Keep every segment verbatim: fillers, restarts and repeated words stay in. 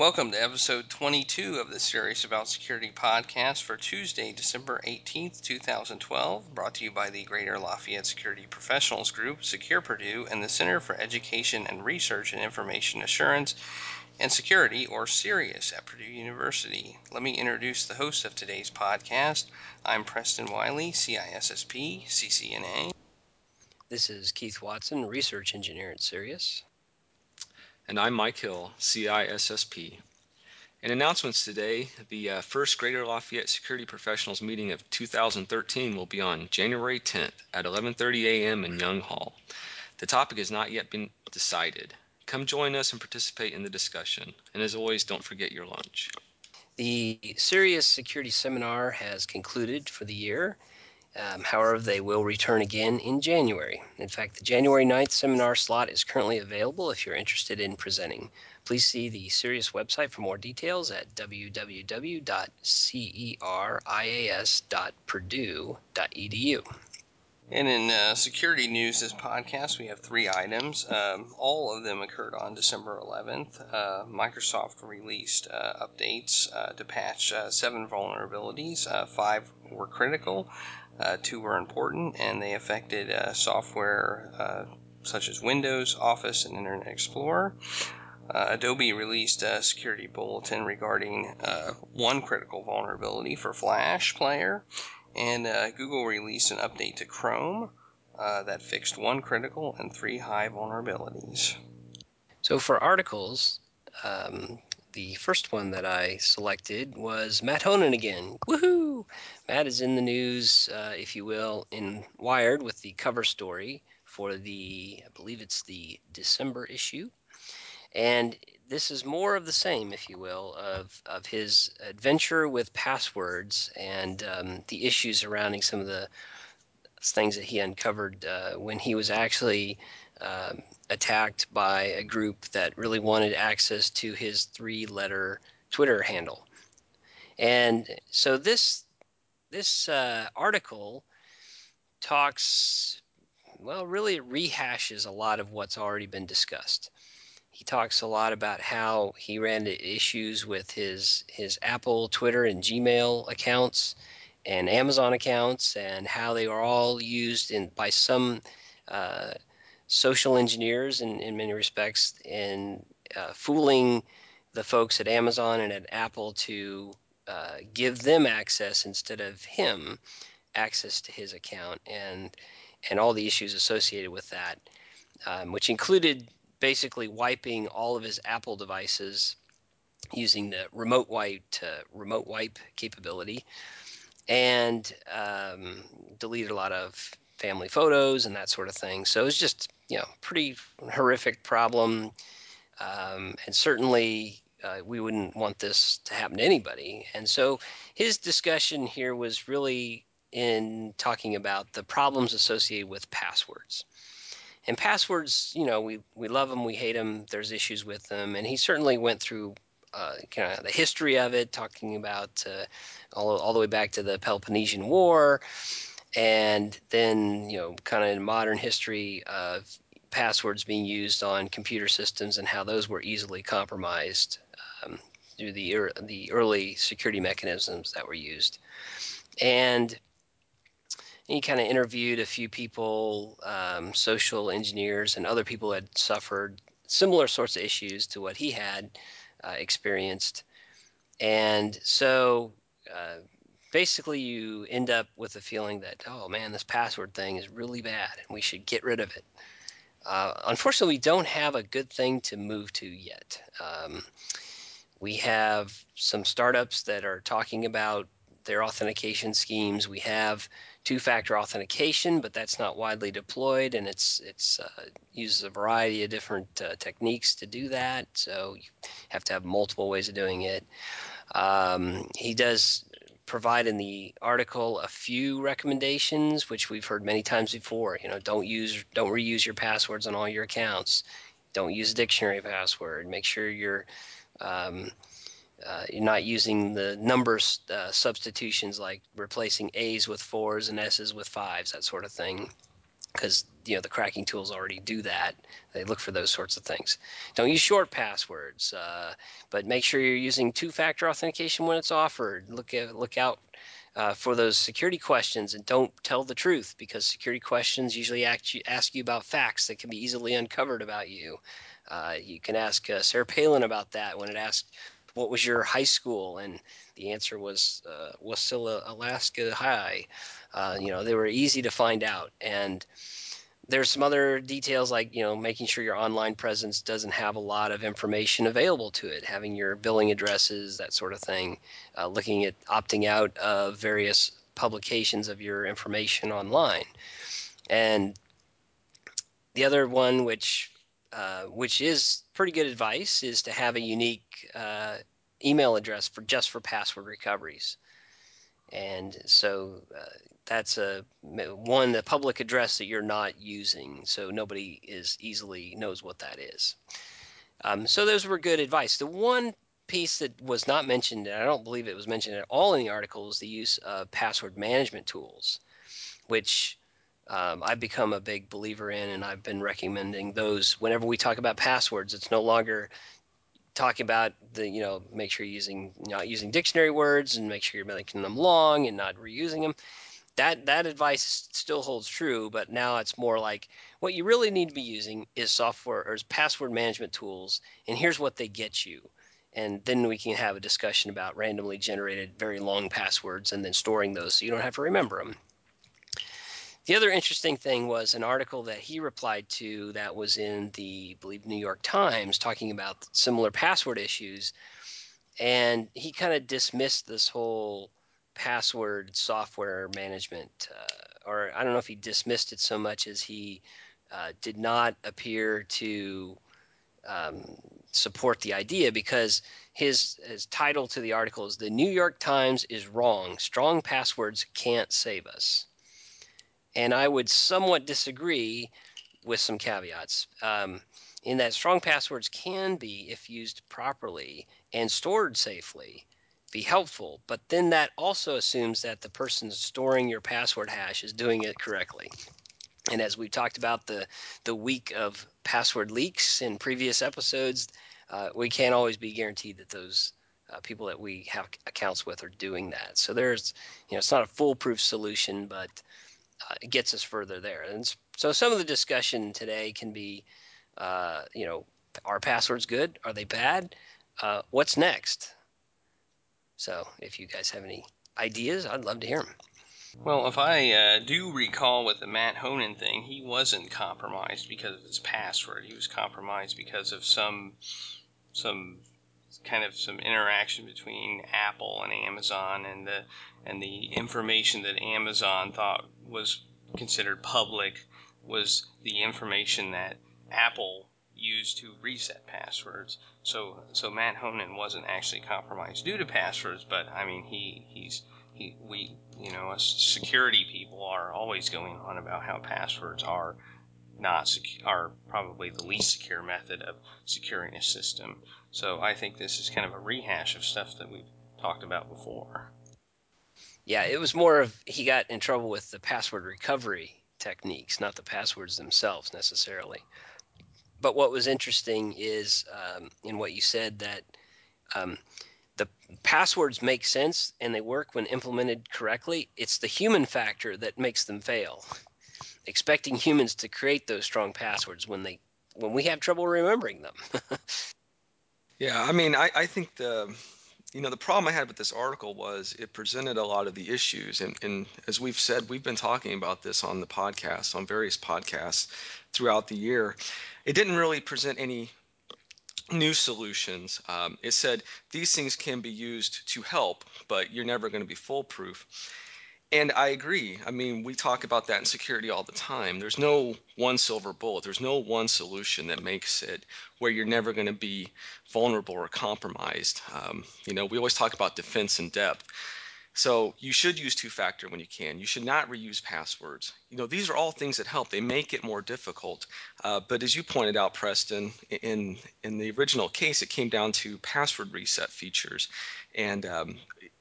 Welcome to episode twenty-two of the Serious About Security podcast for Tuesday, December eighteenth, twenty twelve, brought to you by the Greater Lafayette Security Professionals Group, Secure Purdue, and the Center for Education and Research in Information Assurance and Security, or CERIAS, at Purdue University. Let me introduce the host of today's podcast. I'm Preston Wiley, C I S S P, C C N A. This is Keith Watson, Research Engineer at CERIAS. And I'm Mike Hill, C I S S P. In announcements today, the uh, first Greater Lafayette Security Professionals meeting of two thousand thirteen will be on January tenth at eleven thirty a.m. in Young Hall. The topic has not yet been decided. Come join us and participate in the discussion. And as always, don't forget your lunch. The CERIAS Security Seminar has concluded for the year. Um, however, they will return again in January. In fact, the January ninth seminar slot is currently available if you're interested in presenting. Please see the CERIAS website for more details at w w w dot cerias dot purdue dot e d u. And in uh, security news this podcast, we have three items. Um, all of them occurred on December eleventh. Uh, Microsoft released uh, updates uh, to patch uh, seven vulnerabilities. Uh, five were critical, uh, two were important, and they affected uh, software uh, such as Windows, Office, and Internet Explorer. Uh, Adobe released a security bulletin regarding uh, one critical vulnerability for Flash Player. And uh, Google released an update to Chrome uh, that fixed one critical and three high vulnerabilities. So for articles, um, the first one that I selected was Matt Honan again. Woohoo! Matt is in the news, uh, if you will, in Wired with the cover story for the, I believe it's the December issue. And this is more of the same, if you will, of, of his adventure with passwords and um, the issues surrounding some of the things that he uncovered uh, when he was actually uh, attacked by a group that really wanted access to his three-letter Twitter handle. And so this this uh, article talks, well, really it rehashes a lot of what's already been discussed. He talks a lot about how he ran into issues with his his Apple, Twitter, and Gmail accounts and Amazon accounts, and how they are all used in by some uh, social engineers in, in many respects in uh, fooling the folks at Amazon and at Apple to uh, give them access instead of him access to his account, and and all the issues associated with that, um, which included basically wiping all of his Apple devices using the remote wipe to remote wipe capability, and um, deleted a lot of family photos and that sort of thing. So it was just, you know, pretty horrific problem, um, and certainly uh, we wouldn't want this to happen to anybody. And so his discussion here was really in talking about the problems associated with passwords. And passwords, you know, we, we love them, we hate them, there's issues with them. And he certainly went through uh, kind of the history of it, talking about uh, all, all the way back to the Peloponnesian War, and then, you know, kind of in modern history of passwords being used on computer systems and how those were easily compromised um, through the, er- the early security mechanisms that were used. And he kind of interviewed a few people, um, social engineers, and other people who had suffered similar sorts of issues to what he had uh, experienced. And so uh, basically, you end up with a feeling that, oh man, this password thing is really bad and we should get rid of it. Uh, unfortunately, we don't have a good thing to move to yet. Um, we have some startups that are talking about their authentication schemes. We have two-factor authentication, but that's not widely deployed, and it's it's uh, uses a variety of different uh, techniques to do that. So you have to have multiple ways of doing it. Um, he does provide in the article a few recommendations, which we've heard many times before. You know, don't use, don't reuse your passwords on all your accounts. Don't use a dictionary password. Make sure you're um, uh, you're not using the numbers uh, substitutions like replacing A's with fours and S's with fives, that sort of thing. because you know the cracking tools already do that. They look for those sorts of things. Don't use short passwords, uh, but make sure you're using two-factor authentication when it's offered. Look at look out uh, for those security questions, and don't tell the truth, because security questions usually ask you, ask you about facts that can be easily uncovered about you. Uh, you can ask uh, Sarah Palin about that when it asked, "What was your high school?" and the answer was uh, Wasilla, Alaska High. Uh, you know, they were easy to find out. And there's some other details, like, you know, making sure your online presence doesn't have a lot of information available to it, having your billing addresses, that sort of thing, uh, looking at opting out of various publications of your information online. And the other one, which uh, which is pretty good advice, is to have a unique uh, email address for just for password recoveries. And so uh, that's a one, the public address that you're not using, so nobody is easily knows what that is. Um, so those were good advice. The one piece that was not mentioned, and I don't believe it was mentioned at all in the article, is the use of password management tools, which um, I've become a big believer in, and I've been recommending those whenever we talk about passwords. It's no longer talking about the, you know, make sure you're using, not using dictionary words, and make sure you're making them long and not reusing them. That that advice still holds true, but now it's more like what you really need to be using is software or is password management tools, and here's what they get you. And then we can have a discussion about randomly generated very long passwords and then storing those so you don't have to remember them. The other interesting thing was an article that he replied to that was in the, I believe, New York Times, talking about similar password issues. And he kind of dismissed this whole password software management, uh, or I don't know if he dismissed it so much as he uh, did not appear to um, support the idea, because his, his title to the article is "The New York Times is Wrong. Strong Passwords Can't Save Us." And I would somewhat disagree with some caveats, um, in that strong passwords can be, if used properly and stored safely, be helpful. But then that also assumes that the person storing your password hash is doing it correctly. And as we've talked about the the week of password leaks in previous episodes, uh, we can't always be guaranteed that those uh, people that we have accounts with are doing that. So there's, you know, it's not a foolproof solution, but uh, it gets us further there. And so some of the discussion today can be, uh, you know, are passwords good? Are they bad? Uh, what's next? So if you guys have any ideas, I'd love to hear them. Well, if I uh, do recall with the Matt Honan thing, he wasn't compromised because of his password. He was compromised because of some some kind of some interaction between Apple and Amazon, and the and the information that Amazon thought was considered public was the information that Apple used to reset passwords. So so Matt Honan wasn't actually compromised due to passwords, but I mean he he's he we you know us security people are always going on about how passwords are not secu- are probably the least secure method of securing a system. So I think this is kind of a rehash of stuff that we've talked about before. Yeah, it was more of he got in trouble with the password recovery techniques, not the passwords themselves necessarily. But what was interesting is um, in what you said that um, the passwords make sense and they work when implemented correctly. It's the human factor that makes them fail. Expecting humans to create those strong passwords when they when we have trouble remembering them. Yeah, I mean, I, I think the you know the problem I had with this article was it presented a lot of the issues, and, and as we've said, we've been talking about this on the podcast, on various podcasts throughout the year. It didn't really present any new solutions. Um, it said these things can be used to help, but you're never going to be foolproof. And I agree. I mean, we talk about that in security all the time. There's no one silver bullet. There's no one solution that makes it where you're never going to be vulnerable or compromised. Um, you know, we always talk about defense in depth. So you should use two-factor when you can. You should not reuse passwords. You know, these are all things that help. They make it more difficult. Uh, but as you pointed out, Preston, in in the original case, it came down to password reset features, and um,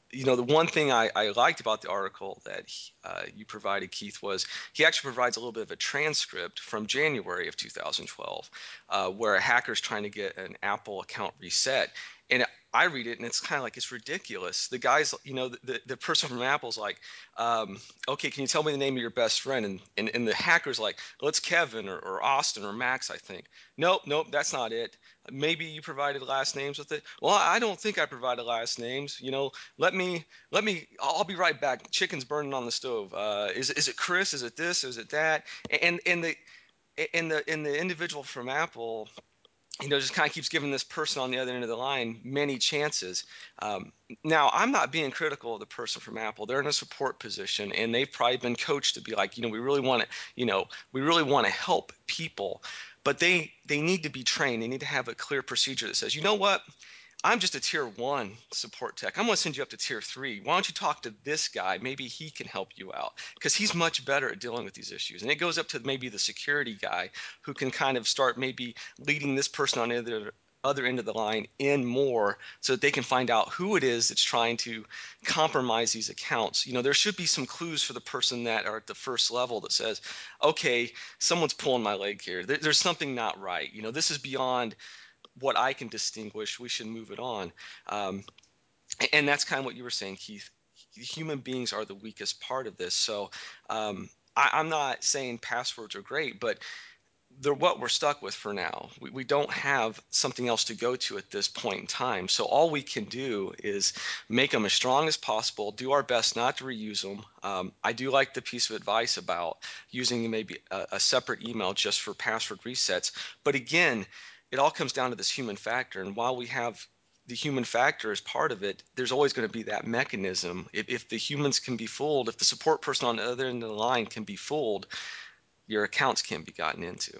you know, the one thing I, I liked about the article that he, uh, you provided, Keith, was he actually provides a little bit of a transcript from January of two thousand twelve, uh, where a hacker's trying to get an Apple account reset. And I read it and it's kind of like, it's ridiculous. The guy's, you know, the, the person from Apple's like, um, okay, can you tell me the name of your best friend? And, and, and the hacker's like, well, it's Kevin or, or Austin or Max, I think. Nope, nope, that's not it. Maybe you provided last names with it. Well, I don't think I provided last names. You know, let me, let me, I'll be right back. Chicken's burning on the stove. Uh, is, is it Chris? Is it this? Is it that? And, and the, and the, and the individual from Apple, you know, just kind of keeps giving this person on the other end of the line many chances. Um, now, I'm not being critical of the person from Apple. They're in a support position, and they've probably been coached to be like, you know, we really want to, you know, we really want to help people, but they they need to be trained. They need to have a clear procedure that says, you know what, I'm just a tier one support tech. I'm going to send you up to tier three. Why don't you talk to this guy? Maybe he can help you out because he's much better at dealing with these issues. And it goes up to maybe the security guy who can kind of start maybe leading this person on the other, other end of the line in more so that they can find out who it is that's trying to compromise these accounts. You know, there should be some clues for the person that are at the first level that says, okay, someone's pulling my leg here. There, there's something not right. You know, this is beyond what I can distinguish. We should move it on. Um, and that's kind of what you were saying, Keith. Human beings are the weakest part of this. So um, I, I'm not saying passwords are great, but they're what we're stuck with for now. We, we don't have something else to go to at this point in time. So all we can do is make them as strong as possible, do our best not to reuse them. Um, I do like the piece of advice about using maybe a, a separate email just for password resets. But again, it all comes down to this human factor. And while we have the human factor as part of it, there's always going to be that mechanism. If, if the humans can be fooled, if the support person on the other end of the line can be fooled, your accounts can be gotten into.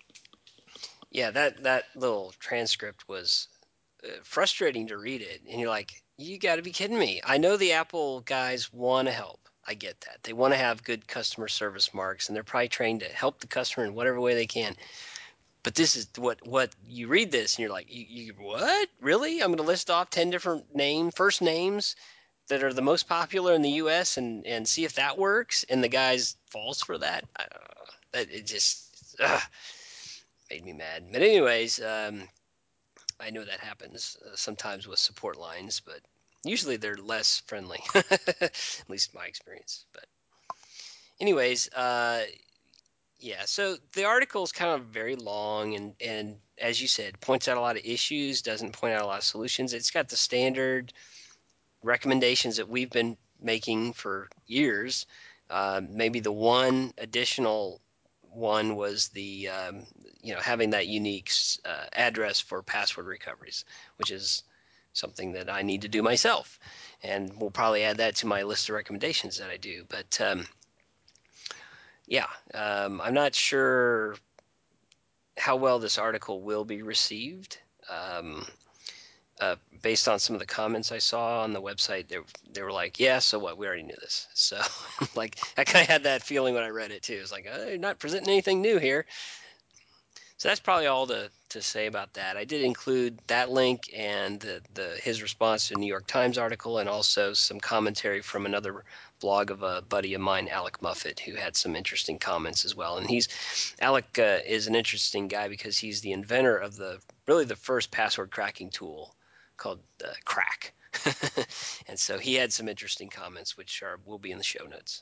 Yeah, that that little transcript was uh, frustrating to read it, and you're like, you got to be kidding me. I know the Apple guys want to help. I get that. They want to have good customer service marks, and they're probably trained to help the customer in whatever way they can. But this is what what you read this, and you're like, you, you what? Really? I'm going to list off ten different name first names that are the most popular in the U S and and see if that works. And the guy's falls for that. I, uh, that it just uh, made me mad. But anyways, um, I know that happens uh, sometimes with support lines, but usually they're less friendly, at least my experience. But anyways, uh, yeah. So the article is kind of very long, and and as you said, points out a lot of issues, doesn't point out a lot of solutions. It's got the standard recommendations that we've been making for years. Uh, maybe the one additional one was the um, you know having that unique uh, address for password recoveries, which is something that I need to do myself, and we'll probably add that to my list of recommendations that I do. But um, yeah, um, I'm not sure how well this article will be received. Um, uh, based on some of the comments I saw on the website, they, they were like, yeah, so what? We already knew this. So, like, I kind of had that feeling when I read it, too. It's like, oh, you're not presenting anything new here. So that's probably all to, to say about that. I did include that link and the, the his response to the New York Times article, and also some commentary from another blog of a buddy of mine, Alec Muffet, who had some interesting comments as well. And he's Alec uh, is an interesting guy because he's the inventor of the really the first password cracking tool called uh, Crack. And so he had some interesting comments, which are will be in the show notes.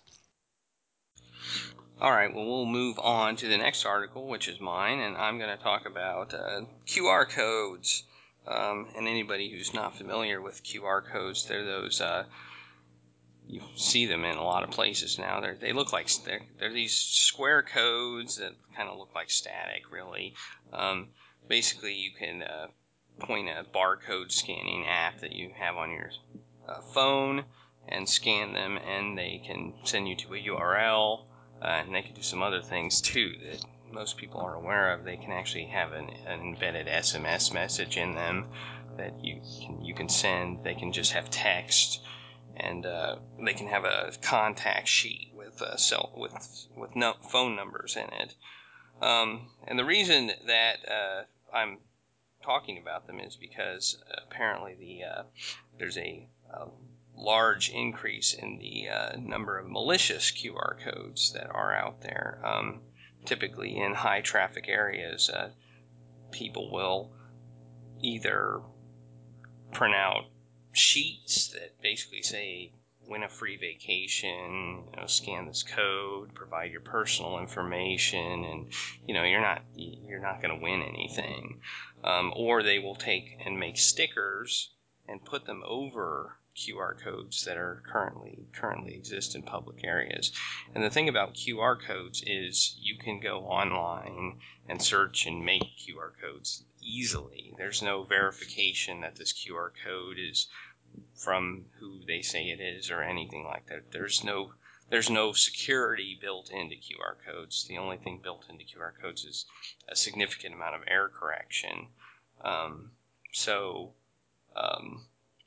All right, well, we'll move on to the next article, which is mine, and I'm going to talk about uh, Q R codes. Um, and anybody who's not familiar with Q R codes, they're those, uh, you see them in a lot of places now. They're, they look like, they're, they're these square codes that kind of look like static, really. Um, basically, you can uh, point a barcode scanning app that you have on your uh, phone and scan them, and they can send you to a U R L. Uh, and they can do some other things too that most people aren't aware of. They can actually have an, an embedded S M S message in them that you can you can send. They can just have text, and uh, they can have a contact sheet with uh, cell with with no, phone numbers in it. Um, and the reason that uh, I'm talking about them is because apparently the uh, there's a, a large increase in the uh, number of malicious Q R codes that are out there. Um, typically in high traffic areas, uh, people will either print out sheets that basically say, win a free vacation, you know, scan this code, provide your personal information, and you know you're not you're not going to win anything. Um, or they will take and make stickers and put them over Q R codes that are currently currently exist in public areas. And the thing about Q R codes is you can go online and search and make Q R codes easily. There's no verification that this Q R code is from who they say it is or anything like that. There's no there's no security built into Q R codes. The only thing built into Q R codes is a significant amount of error correction. Um, so um,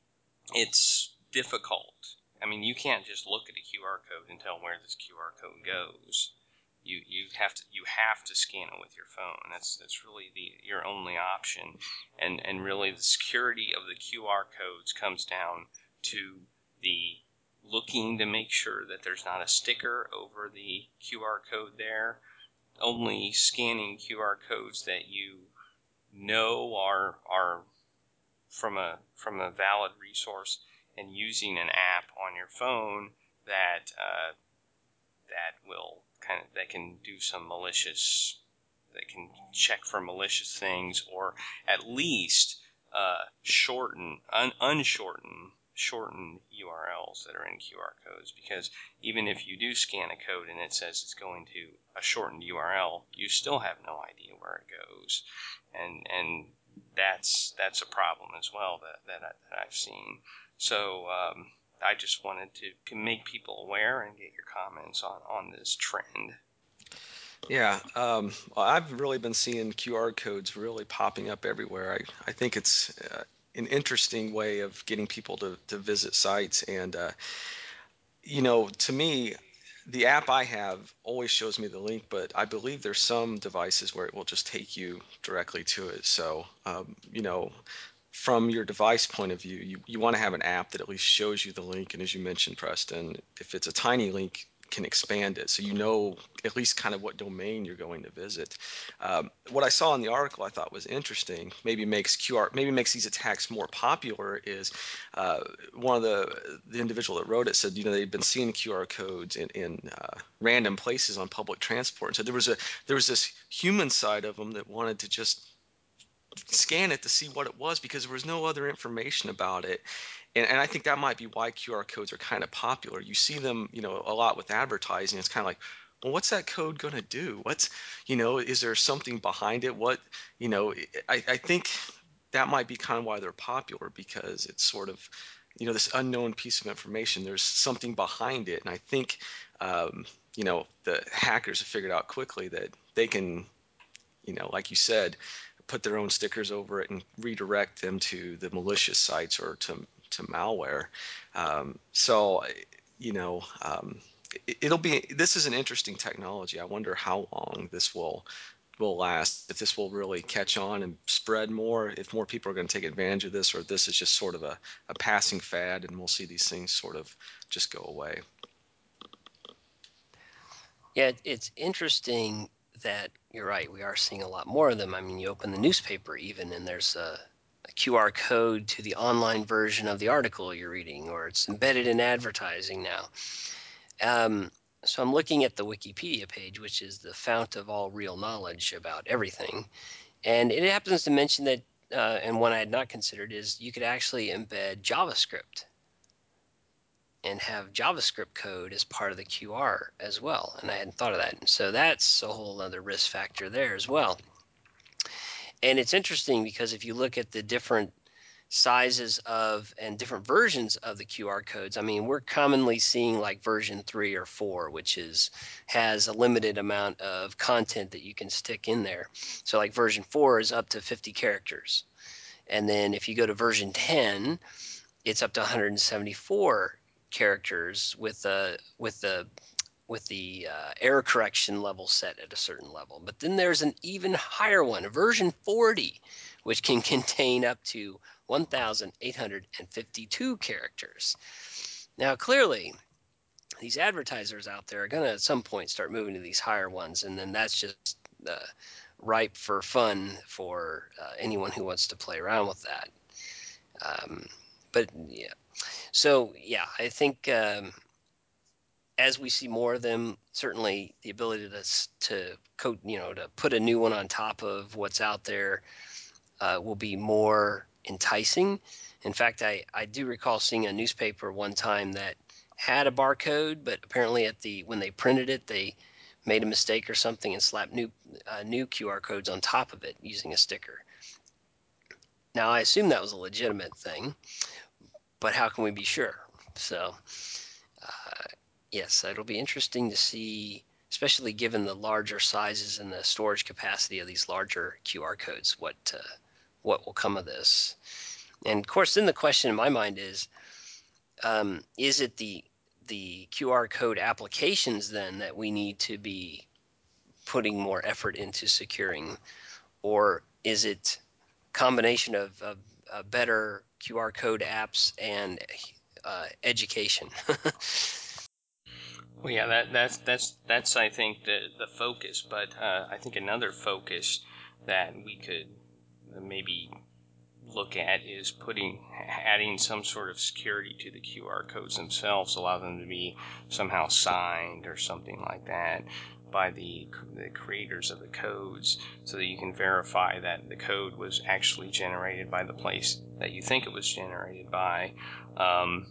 it's difficult. I mean, you can't just look at a Q R code and tell where this Q R code goes. You you have to you have to scan it with your phone. That's that's really the your only option, and and really the security of the Q R codes comes down to the looking to make sure that there's not a sticker over the Q R code there. Only scanning Q R codes that you know are are from a from a valid resource, and using an app on your phone that uh, that will kind of that can do some malicious that can check for malicious things, or at least uh, shorten un, unshorten shorten U R Ls that are in Q R codes, because even if you do scan a code and it says it's going to a shortened U R L, you still have no idea where it goes, and and that's that's a problem as well that that, I, that I've seen. So um, I just wanted to make people aware and get your comments on, on this trend. Yeah, um, well, I've really been seeing Q R codes really popping up everywhere. I, I think it's uh, an interesting way of getting people to, to visit sites. And, uh, you know, to me, the app I have always shows me the link, but I believe there's some devices where it will just take you directly to it. So, um, you know, from your device point of view, you, you want to have an app that at least shows you the link. And as you mentioned, Preston, if it's a tiny link, can expand it so you know at least kind of what domain you're going to visit. Um, what I saw in the article I thought was interesting, maybe makes Q R, maybe makes these attacks more popular, is uh, one of the the individual that wrote it said, you know, they've been seeing Q R codes in, in uh, random places on public transport. And so there was a there was this human side of them that wanted to just scan it to see what it was, because there was no other information about it. And, and I think that might be why Q R codes are kind of popular. You see them, you know, a lot with advertising. It's kind of like, well, what's that code going to do? What's, you know, is there something behind it? What, you know, I, I think that might be kind of why they're popular, because it's sort of, you know, this unknown piece of information. There's something behind it. And I think, um, you know, the hackers have figured out quickly that they can, you know, like you said, put their own stickers over it and redirect them to the malicious sites or to to malware. Um, so, you know, um, it, it'll be. This is an interesting technology. I wonder how long this will will last. If this will really catch on and spread more. If more people are going to take advantage of this, or if this is just sort of a, a passing fad, and we'll see these things sort of just go away. Yeah, it's interesting that you're right. We are seeing a lot more of them. I mean, you open the newspaper even, and there's a, a Q R code to the online version of the article you're reading, or it's embedded in advertising now. Um, so I'm looking at the Wikipedia page, which is the fount of all real knowledge about everything. And it happens to mention that, uh, and one I had not considered, is you could actually embed JavaScript and have JavaScript code as part of the Q R as well. And I hadn't thought of that. So that's a whole other risk factor there as well. And it's interesting because if you look at the different sizes of and different versions of the Q R codes, I mean, we're commonly seeing like version three or four, which is has a limited amount of content that you can stick in there. So like version four is up to fifty characters. And then if you go to version ten, it's up to one hundred seventy-four characters with the with the with the uh, error correction level set at a certain level. But then there's an even higher one, version forty, which can contain up to one thousand eight hundred fifty-two characters. Now, clearly, these advertisers out there are going to at some point start moving to these higher ones, and then that's just uh, ripe for fun for uh, anyone who wants to play around with that. Um, but yeah, so yeah, I think um, as we see more of them, certainly the ability to to code, you know, to put a new one on top of what's out there uh, will be more enticing. In fact, I, I do recall seeing a newspaper one time that had a barcode, but apparently at the when they printed it, they made a mistake or something and slapped new uh, new Q R codes on top of it using a sticker. Now, I assume that was a legitimate thing, but how can we be sure? So, uh, yes, it'll be interesting to see, especially given the larger sizes and the storage capacity of these larger Q R codes, what uh, what will come of this. And of course, then the question in my mind is, um, is it the the Q R code applications then that we need to be putting more effort into securing, or is it combination of, of uh, better Q R code apps and uh, education? Well, yeah, that that's that's that's I think the the focus. But uh, I think another focus that we could maybe look at is putting adding some sort of security to the Q R codes themselves, allow them to be somehow signed or something like that by the the creators of the codes, so that you can verify that the code was actually generated by the place that you think it was generated by. Um,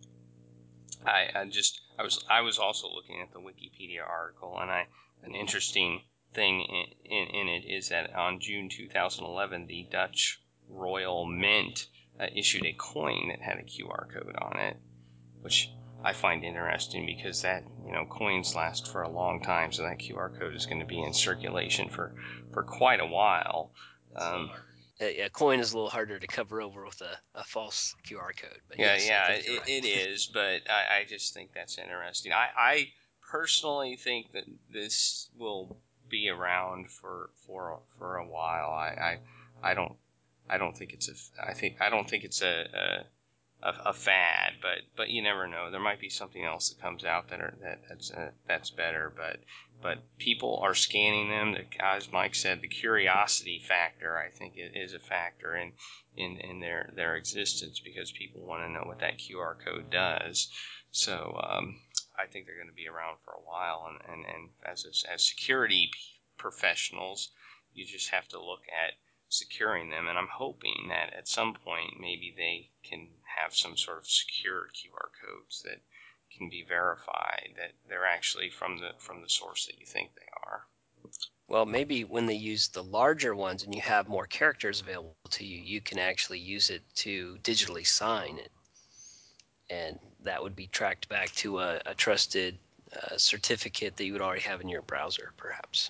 I, I just I was I was also looking at the Wikipedia article, and I an interesting thing in, in, in it is that on June two thousand eleven, the Dutch Royal Mint uh, issued a coin that had a Q R code on it, which I find interesting because that, you know, coins last for a long time, so that Q R code is going to be in circulation for, for quite a while. Um, a, a coin is a little harder to cover over with a, a false Q R code, but yeah, yes, yeah, I think you're it, right. it is, but I, I just think that's interesting. I, I personally think that this will be around for for for a while. I, I, I don't I don't think it's a I think I don't think it's a, a, a fad, but but you never know. There might be something else that comes out that are that that's uh, that's better. But but people are scanning them. As Mike said, the curiosity factor, I think, is a factor in in, in their their existence, because people want to know what that Q R code does. So um, I think they're going to be around for a while. And and, and as a, as security professionals, you just have to look at securing them, and I'm hoping that at some point maybe they can have some sort of secure Q R codes that can be verified that they're actually from the from the source that you think they are. Well, maybe when they use the larger ones and you have more characters available to you, you can actually use it to digitally sign it, and that would be tracked back to a, a trusted uh, certificate that you would already have in your browser, perhaps.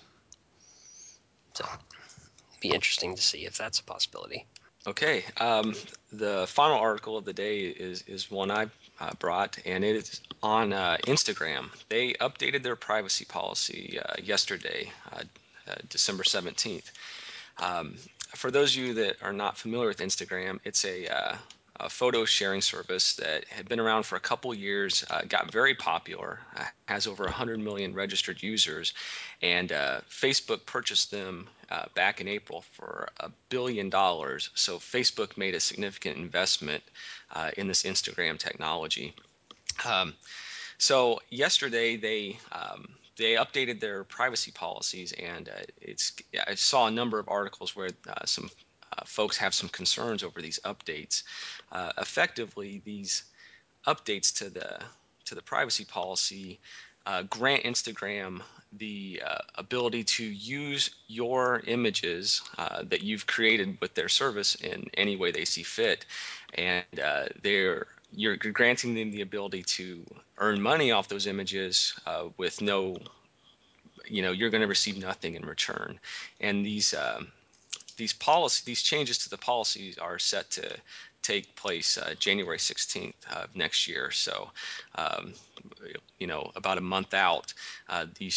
So, be interesting to see if that's a possibility. Okay, um, the final article of the day is is one I uh, brought, and it is on uh, Instagram. They updated their privacy policy uh, yesterday, uh, uh, December seventeenth. Um, for those of you that are not familiar with Instagram, it's a, uh, a photo sharing service that had been around for a couple years, uh, got very popular, uh, has over one hundred million registered users, and uh, Facebook purchased them uh, back in April for a billion dollars. So Facebook made a significant investment uh, in this Instagram technology. Um, so yesterday they um, they updated their privacy policies, and uh, it's I saw a number of articles where uh, some uh, folks have some concerns over these updates. Uh, effectively, these updates to the to the privacy policy uh, grant Instagram the uh, ability to use your images uh, that you've created with their service in any way they see fit, and uh, they're you're granting them the ability to earn money off those images uh, with no, you know, you're going to receive nothing in return. And these um, these policy these changes to the policies are set to take place uh, January sixteenth of next year. So, um, you know, about a month out, uh, these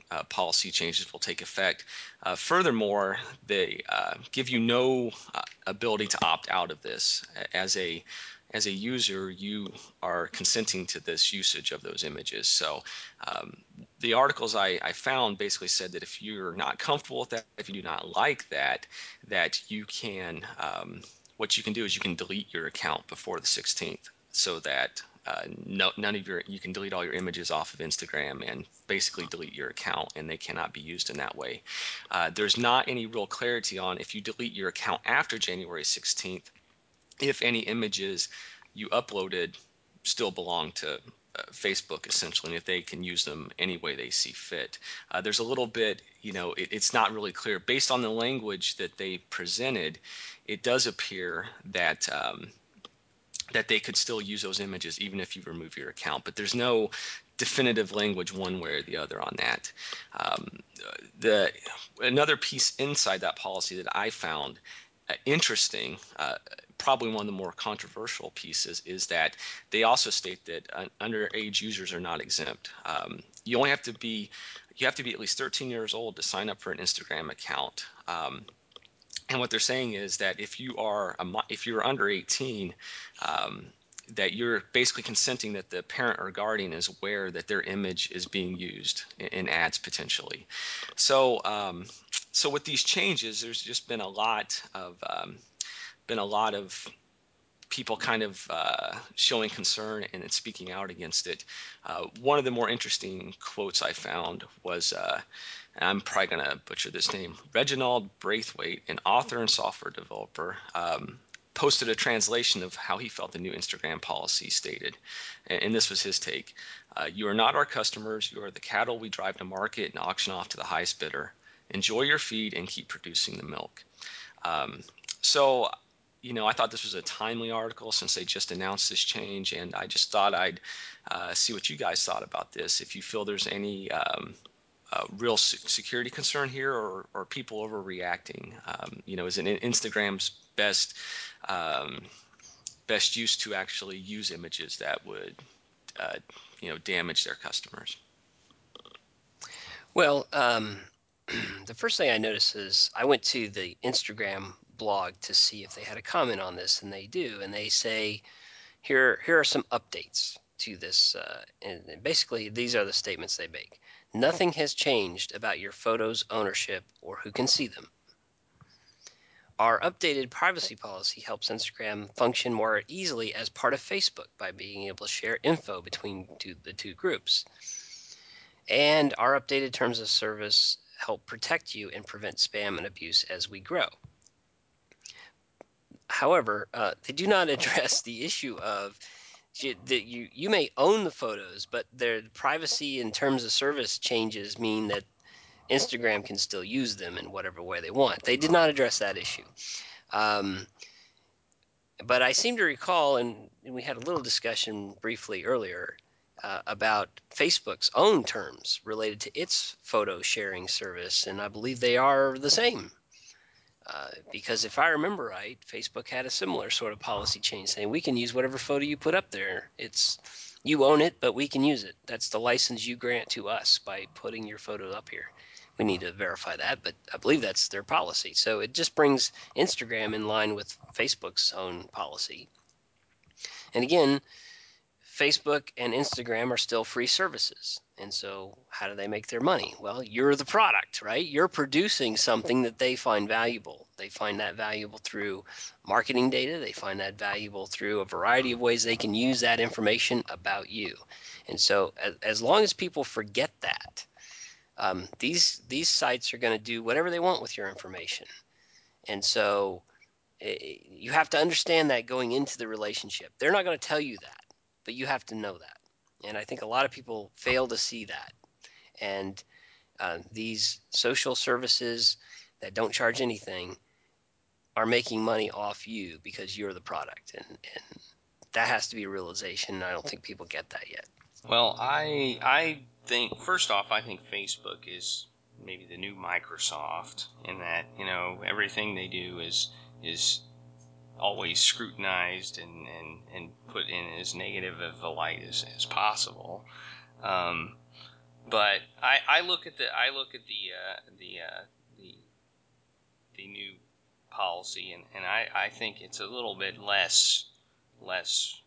uh, policy changes will take effect. Uh, furthermore, they uh, give you no uh, ability to opt out of this. As a as a user, you are consenting to this usage of those images. So um, the articles I, I found basically said that if you're not comfortable with that, if you do not like that, that you can, um, what you can do is you can delete your account before the sixteenth, so that uh, no, none of your, you can delete all your images off of Instagram and basically delete your account, and they cannot be used in that way. Uh, there's not any real clarity on if you delete your account after January sixteenth, if any images you uploaded still belong to uh, Facebook, essentially, and if they can use them any way they see fit. Uh, there's a little bit, you know, it, it's not really clear. Based on the language that they presented, it does appear that um, that they could still use those images even if you remove your account, but there's no definitive language one way or the other on that. Um, the another piece inside that policy that I found uh, interesting, uh, probably one of the more controversial pieces, is that they also state that uh, underage users are not exempt. Um, you only have to be you have to be at least thirteen years old to sign up for an Instagram account. Um, and what they're saying is that if you are a, if you're under eighteen, um, that you're basically consenting that the parent or guardian is aware that their image is being used in, in ads potentially. So, um, so with these changes, there's just been a lot of um, been a lot of people kind of uh, showing concern and speaking out against it. Uh, one of the more interesting quotes I found was, uh, and I'm probably going to butcher this name, Reginald Braithwaite, an author and software developer, um, posted a translation of how he felt the new Instagram policy stated. And, and this was his take. Uh, you are not our customers. You are the cattle we drive to market and auction off to the highest bidder. Enjoy your feed and keep producing the milk. Um, so you know, I thought this was a timely article since they just announced this change, and I just thought I'd uh, see what you guys thought about this. If you feel there's any um, uh, real security concern here, or, or people overreacting, um, you know, is it Instagram's best um, best use to actually use images that would, uh, you know, damage their customers? Well, um, the first thing I noticed is I went to the Instagram blog to see if they had a comment on this, and they do, and they say here here are some updates to this, uh, and basically these are the statements they make. Nothing has changed about your photos' ownership or who can see them. Our updated privacy policy helps Instagram function more easily as part of Facebook by being able to share info between two, the two groups. And our updated terms of service help protect you and prevent spam and abuse as we grow. However, uh, they do not address the issue of that you, you may own the photos, but their privacy and terms of service changes mean that Instagram can still use them in whatever way they want. They did not address that issue. Um, but I seem to recall, and we had a little discussion briefly earlier, uh, about Facebook's own terms related to its photo sharing service, and I believe they are the same. Uh, because if I remember right, Facebook had a similar sort of policy change saying we can use whatever photo you put up there. It's you own it, but we can use it. That's the license you grant to us by putting your photo up here. We need to verify that, but I believe that's their policy. So it just brings Instagram in line with Facebook's own policy. And again, Facebook and Instagram are still free services. And so how do they make their money? Well, you're the product, right? You're producing something that they find valuable. They find that valuable through marketing data. They find that valuable through a variety of ways they can use that information about you. And so as, as long as people forget that, um, these these sites are going to do whatever they want with your information. And so it, you have to understand that going into the relationship. They're not going to tell you that, but you have to know that. And I think a lot of people fail to see that. And uh, these social services that don't charge anything are making money off you because you're the product. And, and that has to be a realization. And I don't think people get that yet. Well, I I think first off, I think Facebook is maybe the new Microsoft in that, you know, everything they do is is always scrutinized and, and, and put in as negative of a light as, as possible. Um, But I, I look at the I look at the uh, the uh, the the new policy, and, and I, I think it's a little bit less less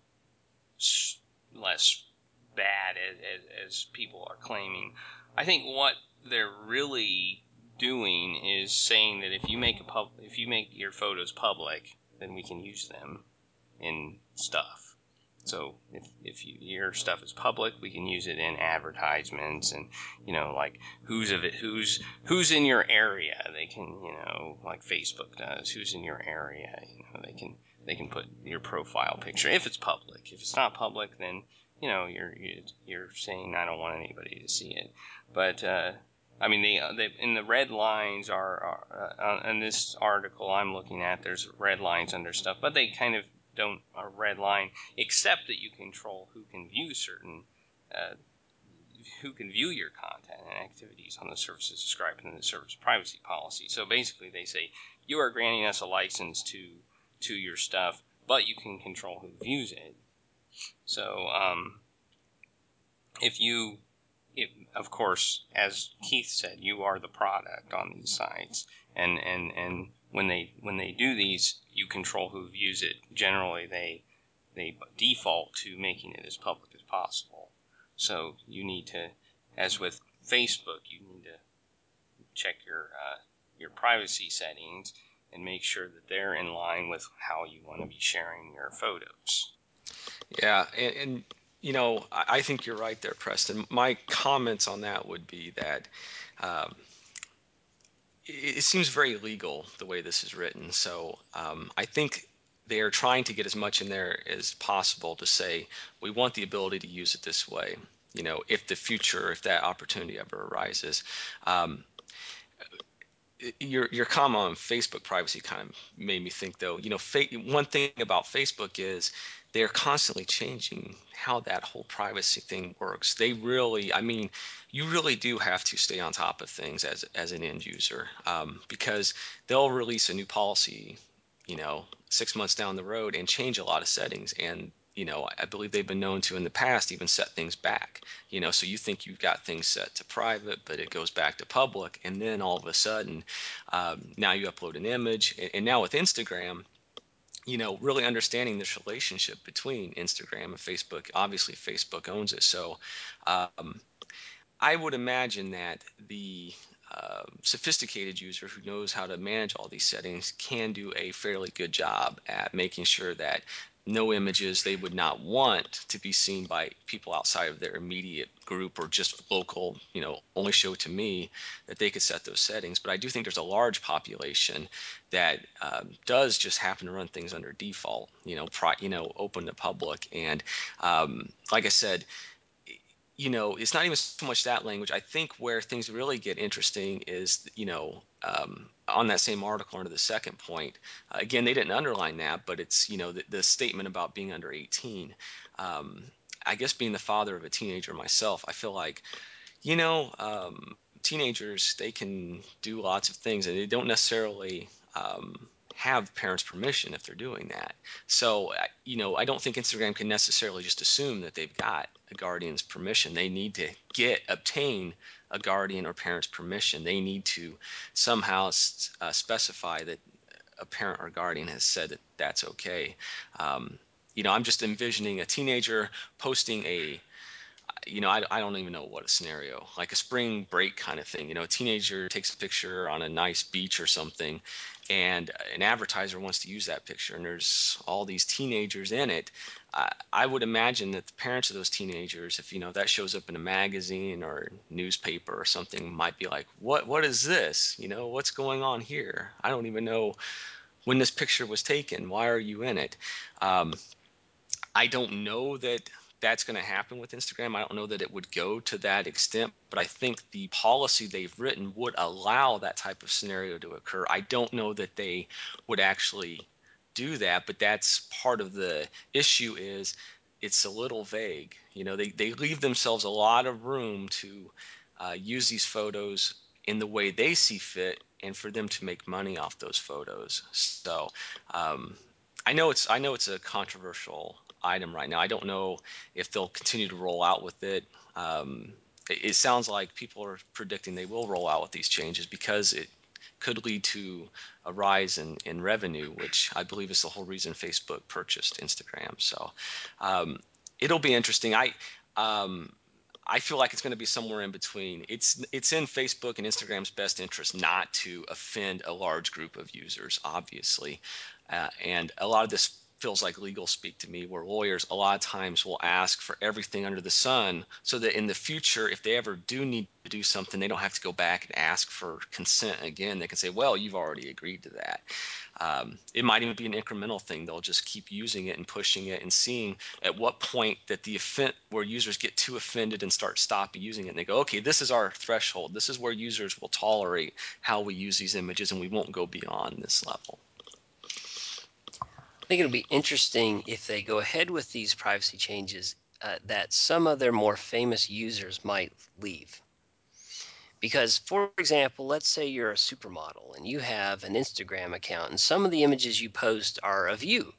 less bad as, as, as people are claiming. I think what they're really doing is saying that if you make a pub, if you make your photos public, then we can use them in stuff. So if, if you, your stuff is public, we can use it in advertisements, and you know, like who's of it, who's who's in your area. They can, you know, like Facebook does. Who's in your area? You know, they can they can put your profile picture if it's public. If it's not public, then you know you're you're saying I don't want anybody to see it. But uh, I mean, they, they in the red lines are, are uh, in this article I'm looking at. There's red lines under stuff, but they kind of don't a red line, except that you control who can view certain, uh, who can view your content and activities on the services described in the service privacy policy. So basically, they say you are granting us a license to to your stuff, but you can control who views it. So um, if you, if, of course, as Keith said, you are the product on these sites, and and and when they when they do these, you control who views it. Generally, they they default to making it as public as possible. So you need to, as with Facebook, you need to check your uh, your privacy settings and make sure that they're in line with how you want to be sharing your photos. Yeah, and, and you know, I, I think you're right there, Preston. My comments on that would be that um, it, it seems very legal the way this is written. So um, I think they are trying to get as much in there as possible to say we want the ability to use it this way. You know, if the future, if that opportunity ever arises. Um, your your comment on Facebook privacy kind of made me think, though. You know, fa- one thing about Facebook is they're constantly changing how that whole privacy thing works. They really, I mean, you really do have to stay on top of things as as an end user, um, because they'll release a new policy, you know, six months down the road and change a lot of settings. And you know, I believe they've been known to in the past even set things back. You know, so you think you've got things set to private, but it goes back to public, and then all of a sudden, um, now you upload an image. And, and now with Instagram, you know, really understanding this relationship between Instagram and Facebook. Obviously, Facebook owns it, so um, I would imagine that the uh, sophisticated user who knows how to manage all these settings can do a fairly good job at making sure that no images they would not want to be seen by people outside of their immediate group or just local, you know, only show to me, that they could set those settings. But I do think there's a large population that um, does just happen to run things under default, you know, pri- you know, open to public. And um, like I said, you know, it's not even so much that language. I think where things really get interesting is, you know, um, on that same article under the second point, uh, again, they didn't underline that, but it's, you know, the, the statement about being under eighteen. Um, I guess being the father of a teenager myself, I feel like, you know, um, teenagers, they can do lots of things and they don't necessarily um, have parents' permission if they're doing that. So, I- you know, I don't think Instagram can necessarily just assume that they've got a guardian's permission. They need to get, obtain a guardian or parent's permission. They need to somehow s- uh, specify that a parent or guardian has said that that's okay. Um, you know, I'm just envisioning a teenager posting a you know, I, I don't even know what a scenario, like a spring break kind of thing. You know, a teenager takes a picture on a nice beach or something, and an advertiser wants to use that picture, and there's all these teenagers in it. Uh, I would imagine that the parents of those teenagers, if you know that shows up in a magazine or newspaper or something, might be like, "What? What is this? You know, what's going on here? I don't even know when this picture was taken. Why are you in it?" Um, I don't know that that's going to happen with Instagram. I don't know that it would go to that extent, but I think the policy they've written would allow that type of scenario to occur. I don't know that they would actually do that, but that's part of the issue is it's a little vague. You know, they, they leave themselves a lot of room to uh, use these photos in the way they see fit and for them to make money off those photos. So, um, I know it's I know it's a controversial item right now. I don't know if they'll continue to roll out with it. Um, it, it sounds like people are predicting they will roll out with these changes because it could lead to a rise in, in revenue, which I believe is the whole reason Facebook purchased Instagram. So um, it'll be interesting. I um, I feel like it's going to be somewhere in between. It's it's in Facebook and Instagram's best interest not to offend a large group of users, obviously, uh, and a lot of this feels like legal speak to me, where lawyers a lot of times will ask for everything under the sun so that in the future, if they ever do need to do something, they don't have to go back and ask for consent again. They can say, well, you've already agreed to that. Um, it might even be an incremental thing. They'll just keep using it and pushing it and seeing at what point that the offend where users get too offended and start stopping using it. And they go, okay, this is our threshold. This is where users will tolerate how we use these images, and we won't go beyond this level. I think it'll be interesting if they go ahead with these privacy changes, uh, that some of their more famous users might leave. Because, for example, let's say you're a supermodel and you have an Instagram account, and some of the images you post are of you.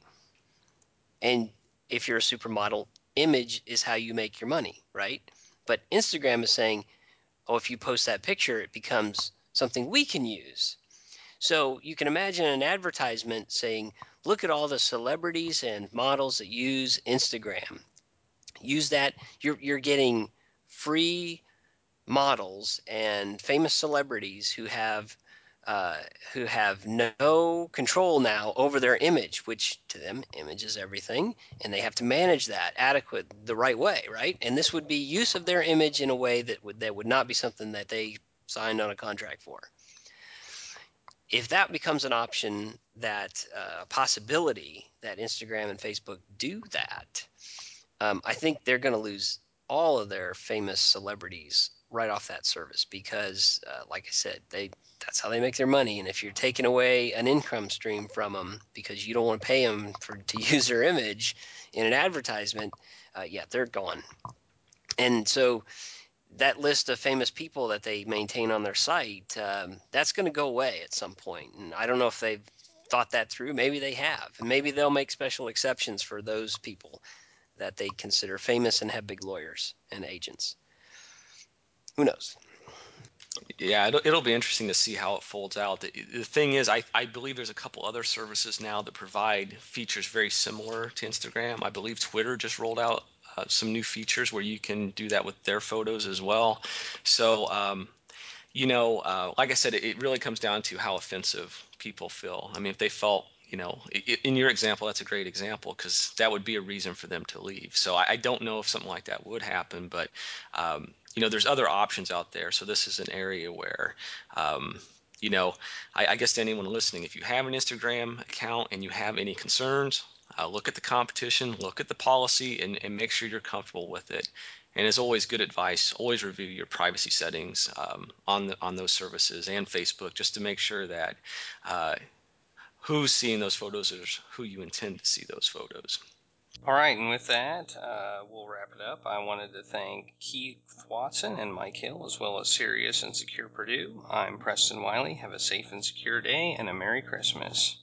And if you're a supermodel, image is how you make your money, right? But Instagram is saying, oh, if you post that picture, it becomes something we can use. So you can imagine an advertisement saying, look at all the celebrities and models that use Instagram. Use that. You're, you're getting free models and famous celebrities who have uh, who have no control now over their image, which to them, image is everything, and they have to manage that adequate the right way, right? And this would be use of their image in a way that would that would not be something that they signed on a contract for. If that becomes an option, that uh, possibility that Instagram and Facebook do that, um, I think they're going to lose all of their famous celebrities right off that service because, uh, like I said, they that's how they make their money. And if you're taking away an income stream from them because you don't want to pay them for to use their image in an advertisement, uh, yeah, they're gone. And so that list of famous people that they maintain on their site, um, that's going to go away at some point. And I don't know if they've thought that through. Maybe they have, and maybe they'll make special exceptions for those people that they consider famous and have big lawyers and agents. Who knows? Yeah, it'll, it'll be interesting to see how it folds out. The, the thing is, I, I believe there's a couple other services now that provide features very similar to Instagram. I believe Twitter just rolled out uh, some new features where you can do that with their photos as well. So, um, you know, uh, like I said, it, it really comes down to how offensive people feel. I mean, if they felt, you know, i- in your example, that's a great example because that would be a reason for them to leave. So I, I don't know if something like that would happen, but um, you know, there's other options out there. So this is an area where, um, you know, I, I guess to anyone listening, if you have an Instagram account and you have any concerns, uh, look at the competition, look at the policy, and, and make sure you're comfortable with it. And as always, good advice. Always review your privacy settings um, on the, on those services and Facebook, just to make sure that uh, who's seeing those photos is who you intend to see those photos. All right, and with that, uh, we'll wrap it up. I wanted to thank Keith Watson and Mike Hill, as well as Sirius and Secure Purdue. I'm Preston Wiley. Have a safe and secure day, and a Merry Christmas.